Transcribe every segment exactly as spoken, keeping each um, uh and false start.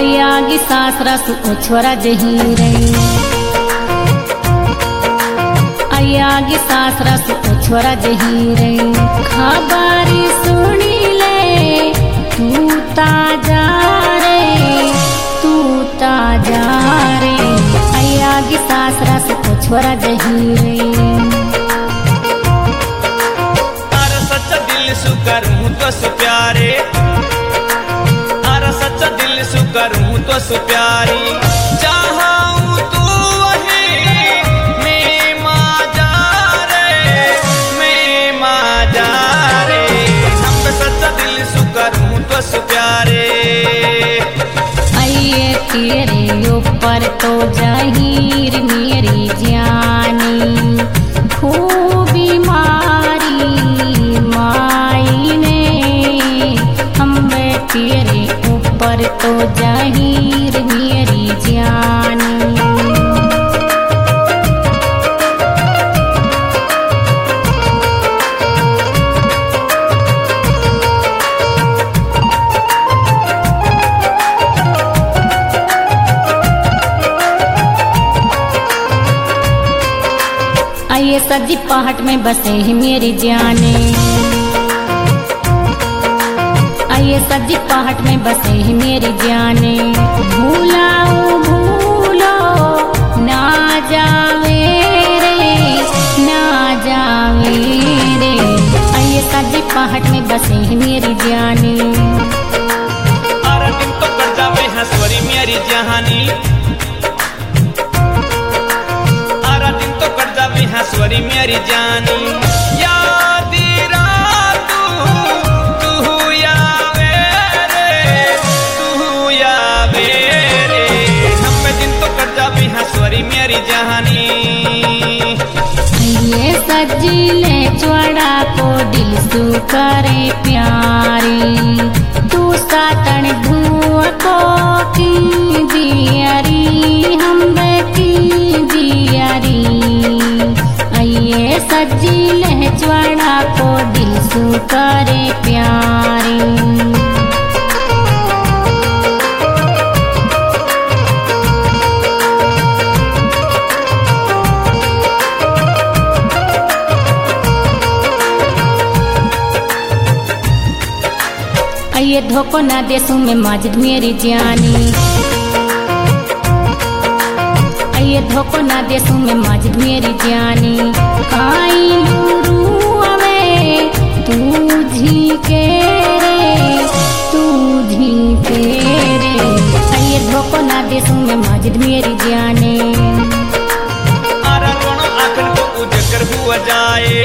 अयागी सासरा सु छोरा जहीरे अयागी सासरा सु छोरा जहीरे खबरी सुनी ले तू ताजा रे तू ताजा रे अयागी सासरा सु छोरा जहीरे अरे सच्चा दिल सु करूं तो सु प्यारे अरे सच्चा दिल सु करूं तो सु प्यारी चाहूं तू वही मैं मां जा रे मैं मां जा रे हम सच्चा दिल सु करूं तो सु प्यारे आइए तेरे ऊपर तो जहीर मेरी जानी खूबी मारी माई ने हम तेरे ऊपर तो जहीर मेरी जानी आइए सजी पहाड़ में बसे ही मेरी जाने आइए सजी पहाड़ में बसे ही मेरी जाने भूलाओ भूलो ना जावे रे ना जावे रे आइए सजी पहाड़ में बसे ही मेरी जाने अरे दिन तो कर जावे हंसवरी मेरी जहानी हंसवरी मेरी जानी याद रातू तू यावे रे तू यावे रे हम दिन तो कर जाबी हंसवरी मेरी जहानी ये सजीले चौड़ा को दिल सु करे प्यारी तू सातन धुआ को की दियारी हम की दियारी ये सजीले चौड़ा को दिल सु करे प्यारी आइए धोखो ना देसू में माजिद मेरी जानी आइए धोखो ना देसू में माजिद मेरी जानी आई गुरुआवे तू जी के रे तू जी के रे आइए धोखो ना देसू में माजिद मेरी जाने अरे रोनो आखन को उजागर हुआ जाए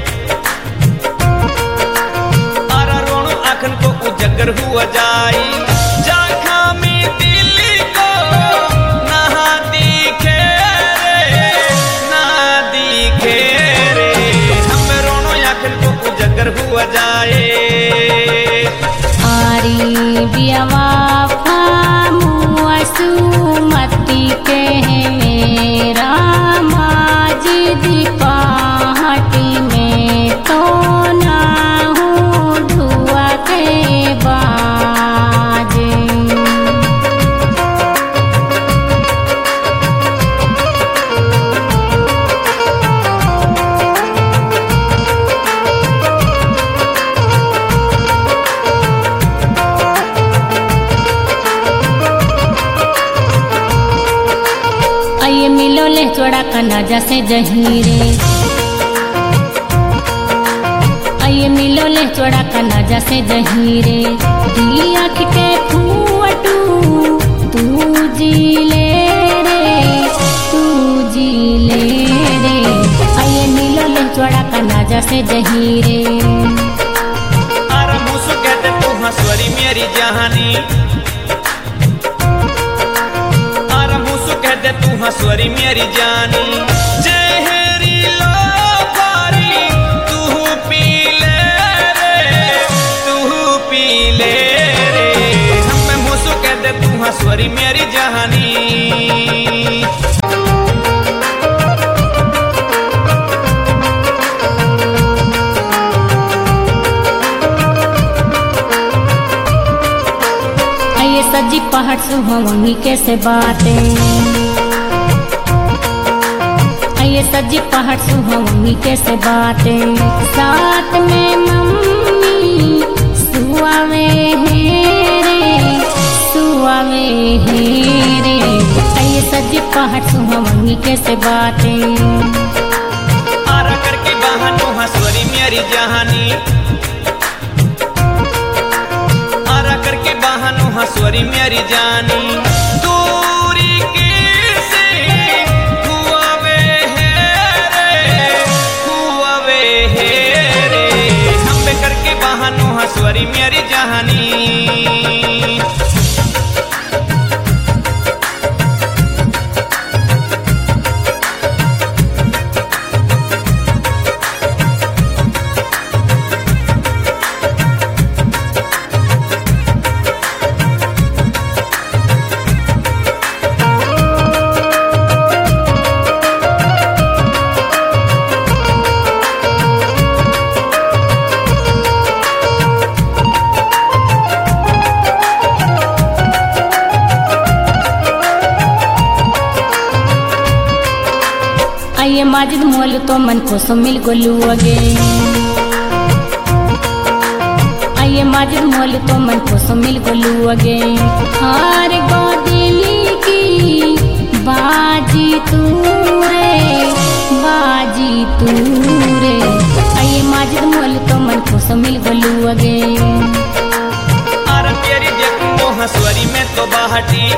अरे रोनो आखन को उजागर हुआ जाए जाखा में दिल को ना दिखे रे ना दिखे रे हम रोनो आखन को उजागर हुआ जाए आरी बियावा मुआसू मती के मेरा माजिद पहाटी में तो ना हूँ धुआ के बाजे आइए मिलो ले चौड़ा कना जैसे जहीरे आइए मिलो ले चौड़ा कना जैसे जहीरे दी आँख के फूटू तू जी ले रे तू जी ले रे आइए मिलो ले चौड़ा कना जैसे जहीरे अरे मुसु कहते तू हंसवरी मेरी जहानी कहते तू हंसवरी मेरी जानी जहरी लो पारी तू पी ले रे तू पी ले रे हम मुसु कहते तू हंसवरी मेरी जहानी सजी पहाड़ सुहावनी कैसे बातें, आइए सजी पहाड़ सुहावनी कैसे बातें, साथ में मम्मी सुआवे है रे, सुआवे है रे, आइए सजी पहाड़ सुहावनी कैसे बातें। आरा करके बहानो हंसवरी मेरी जहानी, आरा करके बहानो हंसवरी मेरी जानी, दूरी कैसे हुआवे है रे, हुआवे है रे, हम पे करके बहानो हंसवरी मेरी जहानी। आइए माजिद मोल तो मन को सो मिल गोलू अगे, आइए माजिद मोल तो मन को सो मिल गोलू अगे, हार गो दिली की बाजी तू रे, बाजी तू रे, आइए माजिद मोल तो मन को सो मिल गोलू अगे। आरा तेरी देखो हंसवरी में तो बाहटी,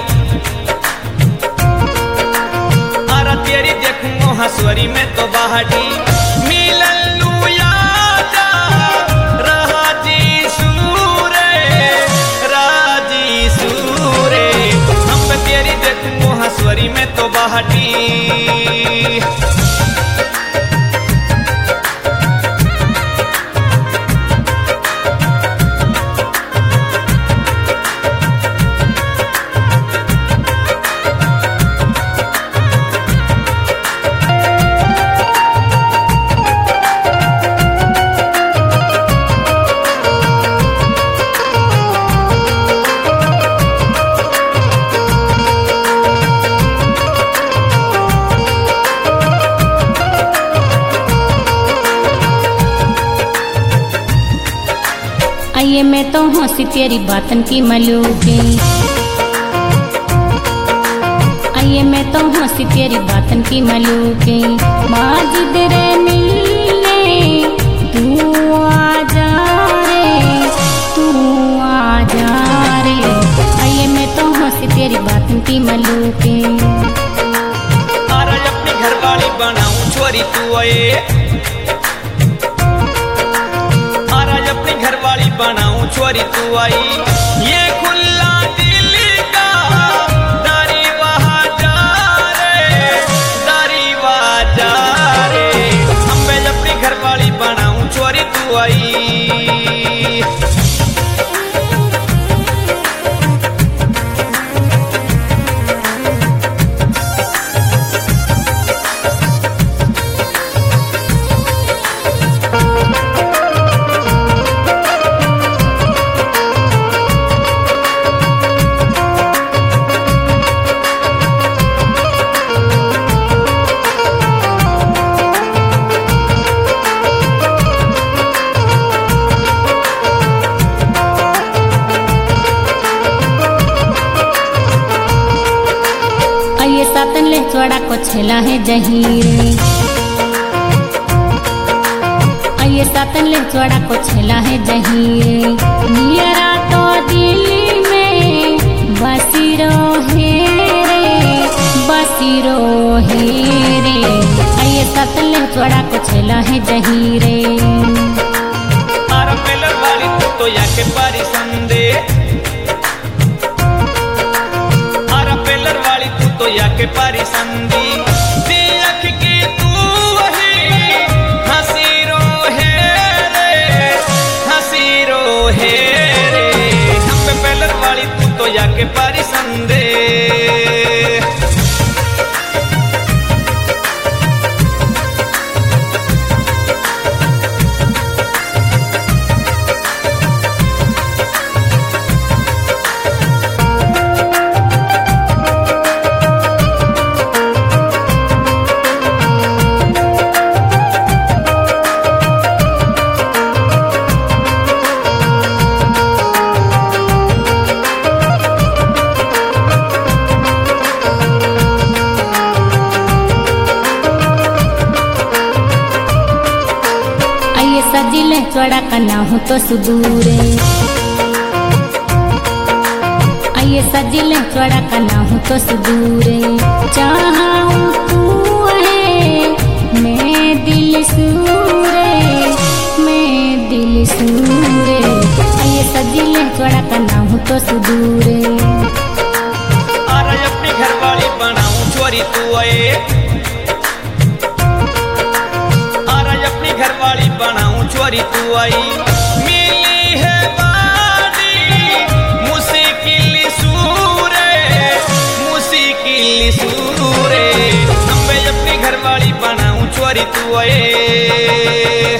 तेरी देखूंगो हंसवरी में तो बाहटी, मिललू यादा राजी सूरे, राजी सूरे, हम पे तेरी देखूंगो हंसवरी में तो बाहटी। आइए मैं तो हंसी तेरी बातन की मलूकी, आइए मैं तो हंसी तेरी बातन की मलूकी, माजिद रे मिलने तू आ जा रे, तू आ जा रे, आइए मैं तो हंसी तेरी बातन की मलूकी। आरा अपनी घरवाली बनाऊं छोरी तू आए, अपनी घरवाली बनाऊं छोरी तू आई, ये खुला दिल का दारी वहाँ जा रे, दारी वहाँ जा रे, हम मैं अपनी घरवाली बनाऊं छोरी तू आई। सातन ले चौड़ा को छेला है जहीरे, आइए सातन ले चौड़ा को छेला है जहीरे, नियरा तो दिल्ली में बसी रोहे रे, बसी रोहे रे, आइए सातन ले चौड़ा को छेला है जहीरे। आरा पेलर वाली तू तो याके पारी संदे, तो याके पारी संदी, देख के तू वही हंसी रोहे रे, हंसी रोहे रे, हम पे पेलर वाली तू तो याके पारी संदे। चौड़ा करना हो तो सुदूरे आइए सजिले चौड़ा करना हो तो सुदूरे चाहूं तू है मैं दिल सूरे मैं दिल सूरे आइए सजिले चौड़ा करना हो तो सुदूरे अरे अपनी घरवाली बनाऊं छोरी तू आए अरे अपनी घरवाली बनाऊं छोरी तू आई मिली है बानी मुश्किल सूरे मुश्किल सूरे मैं अपनी घरवाली बनाऊं छोरी तू आए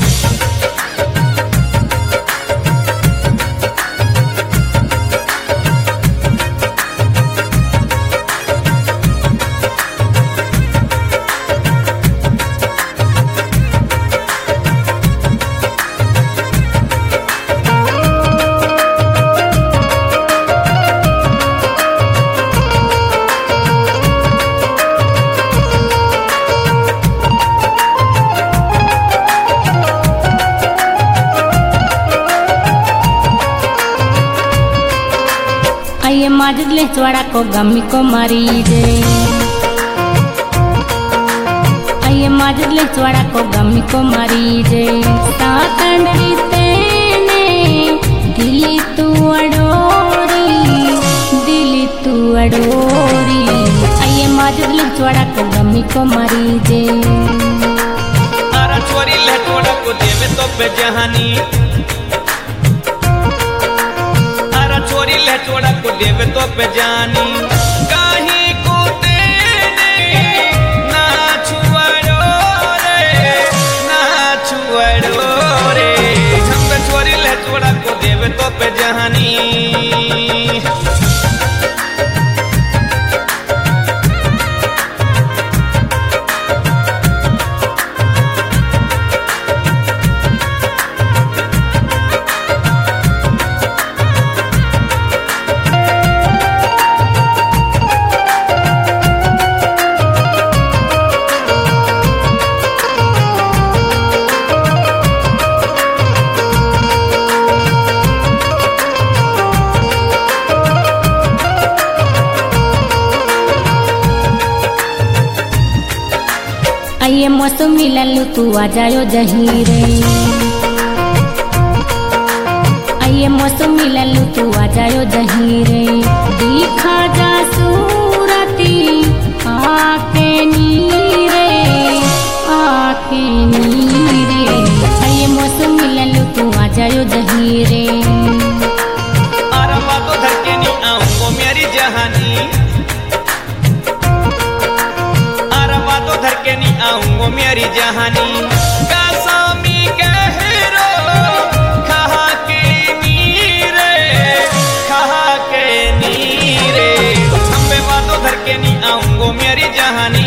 आइए माजले चौड़ा को गमी को मारी दे आइए माजले चौड़ा को गमी को मारी दे सातंडरी तेने दिली तू अडोरी दिली तू अडोरी आइए माजले चौड़ा को गमी को मारी दे अरे छोरी ले चौड़ा को देवे तो पे जहानी छोरी ले चौड़ा को देवे तो पे जानी काहे को देने ना छुअड़ो रे ना छुअड़ो रे हम छोरी ले चौड़ा को देवे तो पे जानी आइए मौसमी लल्लू तू आ जायो जहीरे आइए मौसमी लल्लू तू आ जायो जहीरे दिखा जा सूरती आके नीरे आके नीरे आइए मौसमी लल्लू तू आ जायो जहीरे अरे बातों धर के नहीं आऊंगो मेरी जहानी धर के नहीं आऊंगो मेरी जहानी कासामी कहरो खहा के नीरे खहा के नीरे हम बातों धर के नहीं आऊंगो मेरी जहानी